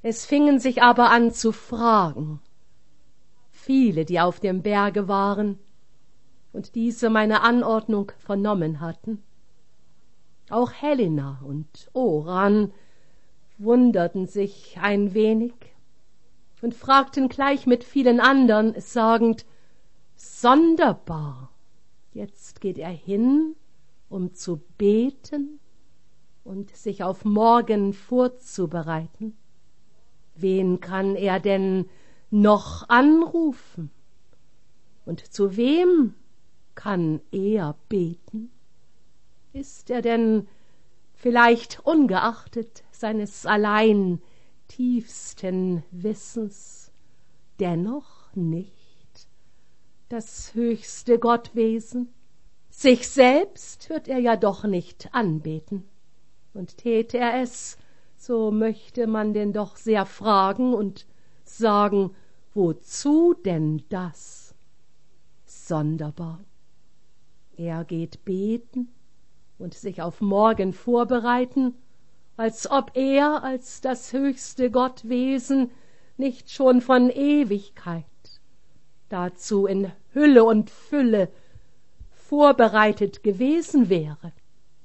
Es fingen sich aber an zu fragen, viele, die auf dem Berge waren und diese meine Anordnung vernommen hatten. Auch Helena und Oran wunderten sich ein wenig und fragten gleich mit vielen andern, sagend, sonderbar, jetzt geht er hin, um zu beten und sich auf morgen vorzubereiten. Wen kann er denn noch anrufen? Und zu wem kann er beten? Ist er denn vielleicht ungeachtet seines allein tiefsten Wissens dennoch nicht das höchste Gottwesen? Sich selbst wird er ja doch nicht anbeten. Und täte er es, so möchte man denn doch sehr fragen und sagen, wozu denn das? Sonderbar. Er geht beten und sich auf morgen vorbereiten, als ob er als das höchste Gottwesen nicht schon von Ewigkeit dazu in Hülle und Fülle vorbereitet gewesen wäre.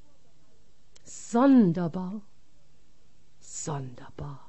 Sonderbar, sonderbar.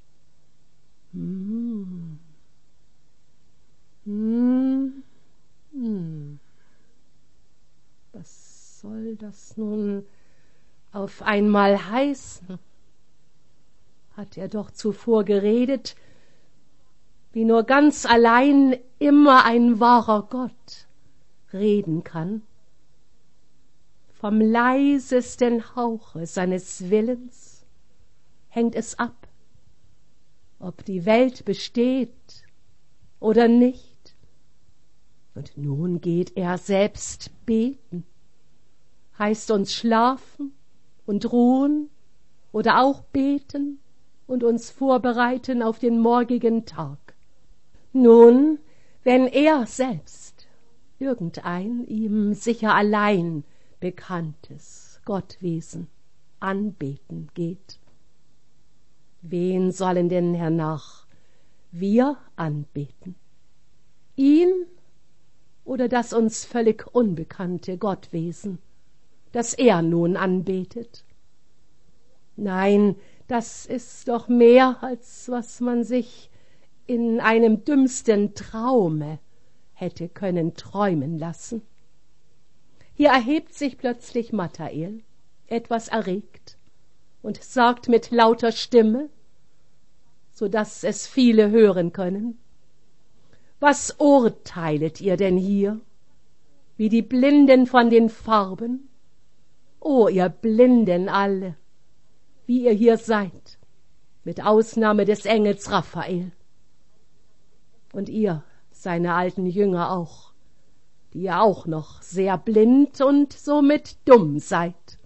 Was soll das nun auf einmal heißen? Hat er doch zuvor geredet, wie nur ganz allein immer ein wahrer Gott reden kann. Vom leisesten Hauche seines Willens hängt es ab, ob die Welt besteht oder nicht. Und nun geht er selbst beten, heißt uns schlafen und ruhen oder auch beten und uns vorbereiten auf den morgigen Tag. Nun, wenn er selbst irgendein ihm sicher allein bekanntes Gottwesen anbeten geht, wen sollen denn hernach wir anbeten? Ihn oder das uns völlig unbekannte Gottwesen, das er nun anbetet? Nein, das ist doch mehr, als was man sich in einem dümmsten Traume hätte können träumen lassen. Hier erhebt sich plötzlich Mathael, etwas erregt, und sagt mit lauter Stimme, so daß es viele hören können, was urteilet ihr denn hier, wie die Blinden von den Farben? O ihr Blinden alle, wie ihr hier seid, mit Ausnahme des Engels Raphael. Und ihr, seine alten Jünger auch, die ihr auch noch sehr blind und somit dumm seid.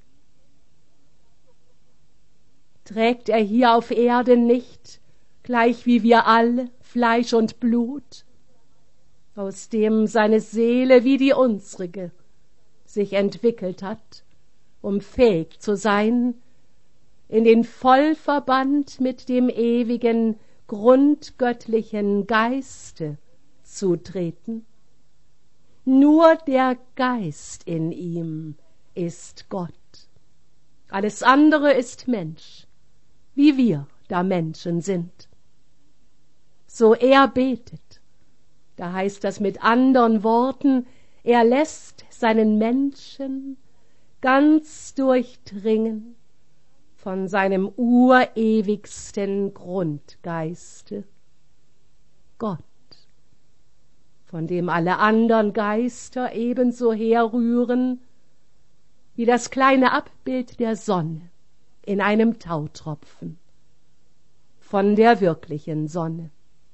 Trägt er hier auf Erden nicht, gleich wie wir alle, Fleisch und Blut, aus dem seine Seele wie die unsrige sich entwickelt hat, um fähig zu sein, in den Vollverband mit dem ewigen, grundgöttlichen Geiste zu treten? Nur der Geist in ihm ist Gott. Alles andere ist Mensch, wie wir da Menschen sind. So er betet, da heißt das mit andern Worten, er lässt seinen Menschen ganz durchdringen von seinem urewigsten Grundgeiste, Gott, von dem alle andern Geister ebenso herrühren wie das kleine Abbild der Sonne in einem Tautropfen von der wirklichen Sonne.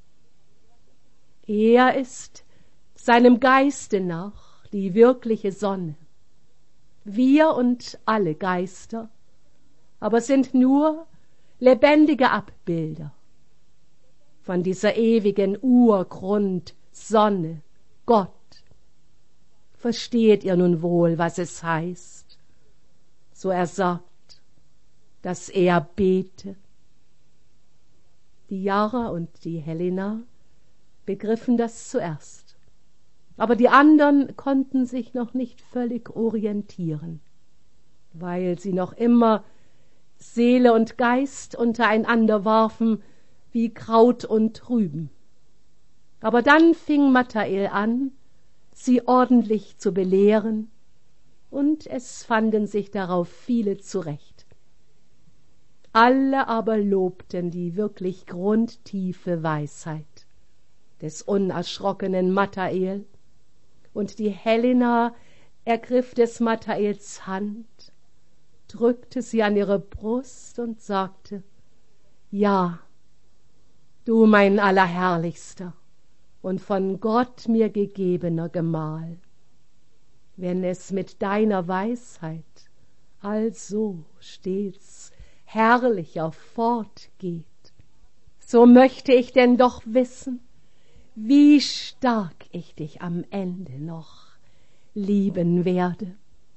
Er ist seinem Geiste nach die wirkliche Sonne. Wir und alle Geister aber sind nur lebendige Abbilder von dieser ewigen Urgrundsonne, Gott. Versteht ihr nun wohl, was es heißt, so er sagt, dass er bete? Die Jara und die Helena begriffen das zuerst, aber die anderen konnten sich noch nicht völlig orientieren, weil sie noch immer Seele und Geist untereinander warfen wie Kraut und Rüben. Aber dann fing Michael an, sie ordentlich zu belehren, und es fanden sich darauf viele zurecht. Alle aber lobten die wirklich grundtiefe Weisheit des unerschrockenen Michael, und die Helena ergriff des Michaels Hand, drückte sie an ihre Brust und sagte: »Ja, du mein Allerherrlichster und von Gott mir gegebener Gemahl, wenn es mit deiner Weisheit also stets herrlicher fortgeht, so möchte ich denn doch wissen, wie stark ich dich am Ende noch lieben werde.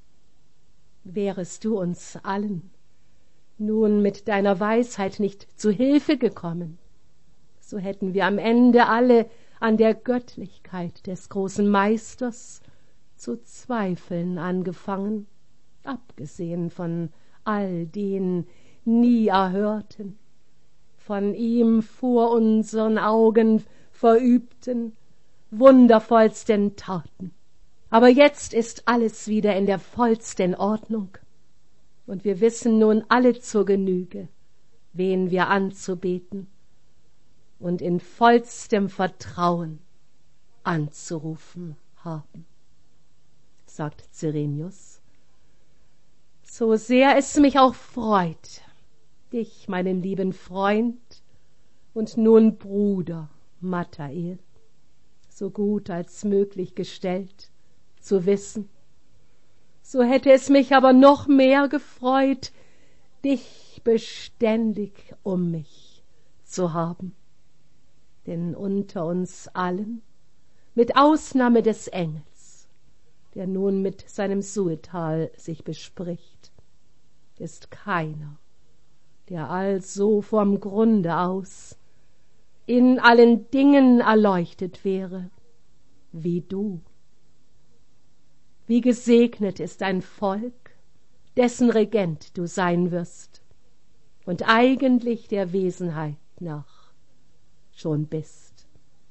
Wärest du uns allen nun mit deiner Weisheit nicht zu Hilfe gekommen, so hätten wir am Ende alle an der Göttlichkeit des großen Meisters zu zweifeln angefangen, abgesehen von all den nie erhörten, von ihm vor unseren Augen verübten, wundervollsten Taten. Aber jetzt ist alles wieder in der vollsten Ordnung, und wir wissen nun alle zur Genüge, wen wir anzubeten und in vollstem Vertrauen anzurufen haben«, sagt Cyrenius. »So sehr es mich auch freut, dich, meinen lieben Freund und nun Bruder Michael, so gut als möglich gestellt zu wissen, so hätte es mich aber noch mehr gefreut, dich beständig um mich zu haben. Denn unter uns allen, mit Ausnahme des Engels, der nun mit seinem Suetal sich bespricht, ist keiner, der also vom Grunde aus in allen Dingen erleuchtet wäre, wie du. Wie gesegnet ist ein Volk, dessen Regent du sein wirst und eigentlich der Wesenheit nach schon bist.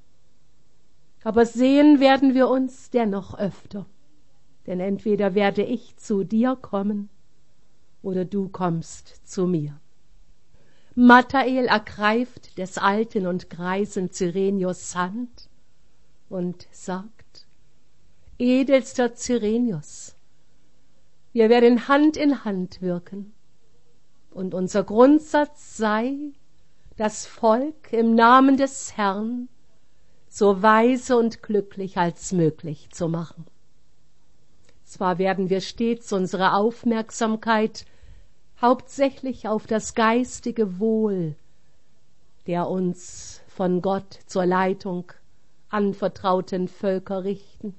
Aber sehen werden wir uns dennoch öfter, denn entweder werde ich zu dir kommen oder du kommst zu mir. Michael ergreift des alten und greisen Cyrenius Hand und sagt: »Edelster Cyrenius, wir werden Hand in Hand wirken, und unser Grundsatz sei, das Volk im Namen des Herrn so weise und glücklich als möglich zu machen. Zwar werden wir stets unsere Aufmerksamkeit hauptsächlich auf das geistige Wohl der uns von Gott zur Leitung anvertrauten Völker richten,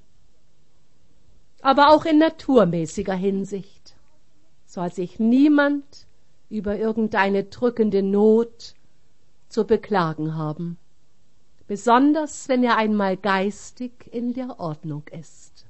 aber auch in naturmäßiger Hinsicht soll sich niemand über irgendeine drückende Not zu beklagen haben, besonders wenn er einmal geistig in der Ordnung ist.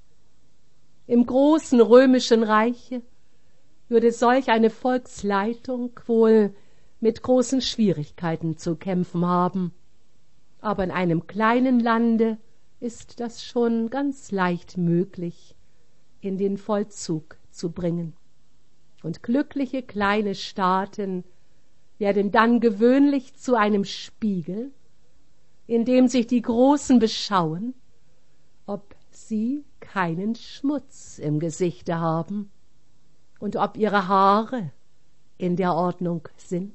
Im großen römischen Reiche würde solch eine Volksleitung wohl mit großen Schwierigkeiten zu kämpfen haben, aber in einem kleinen Lande ist das schon ganz leicht möglich in den Vollzug zu bringen. Und glückliche kleine Staaten werden dann gewöhnlich zu einem Spiegel, in dem sich die Großen beschauen, ob sie keinen Schmutz im Gesichte haben und ob ihre Haare in der Ordnung sind.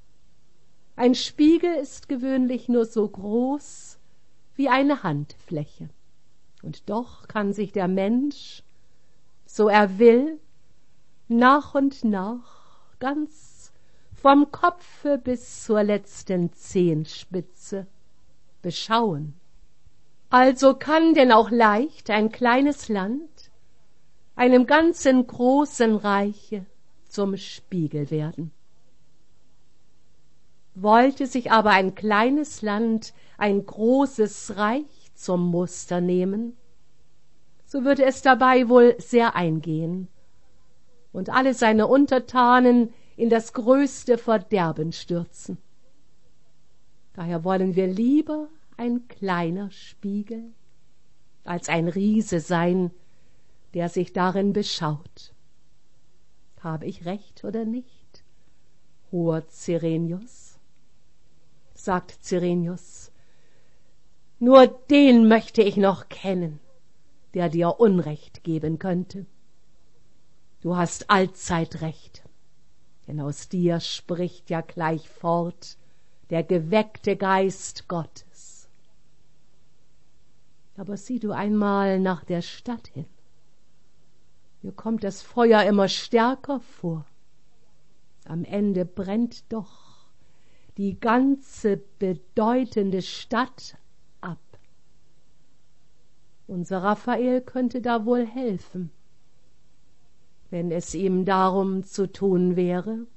Ein Spiegel ist gewöhnlich nur so groß wie eine Handfläche, und doch kann sich der Mensch, so er will, nach und nach ganz vom Kopfe bis zur letzten Zehenspitze beschauen. Also kann denn auch leicht ein kleines Land einem ganzen großen Reiche zum Spiegel werden. Wollte sich aber ein kleines Land ein großes Reich zum Muster nehmen, so würde es dabei wohl sehr eingehen und alle seine Untertanen in das größte Verderben stürzen. Daher wollen wir lieber ein kleiner Spiegel als ein Riese sein, der sich darin beschaut. Habe ich recht oder nicht, hoher Cyrenius? Sagt Cyrenius, nur den möchte ich noch kennen, der dir Unrecht geben könnte. Du hast allzeit recht, denn aus dir spricht ja gleich fort der geweckte Geist Gottes. Aber sieh du einmal nach der Stadt hin. Mir kommt das Feuer immer stärker vor. Am Ende brennt doch die ganze bedeutende Stadt ab. Unser Raphael könnte da wohl helfen, wenn es ihm darum zu tun wäre.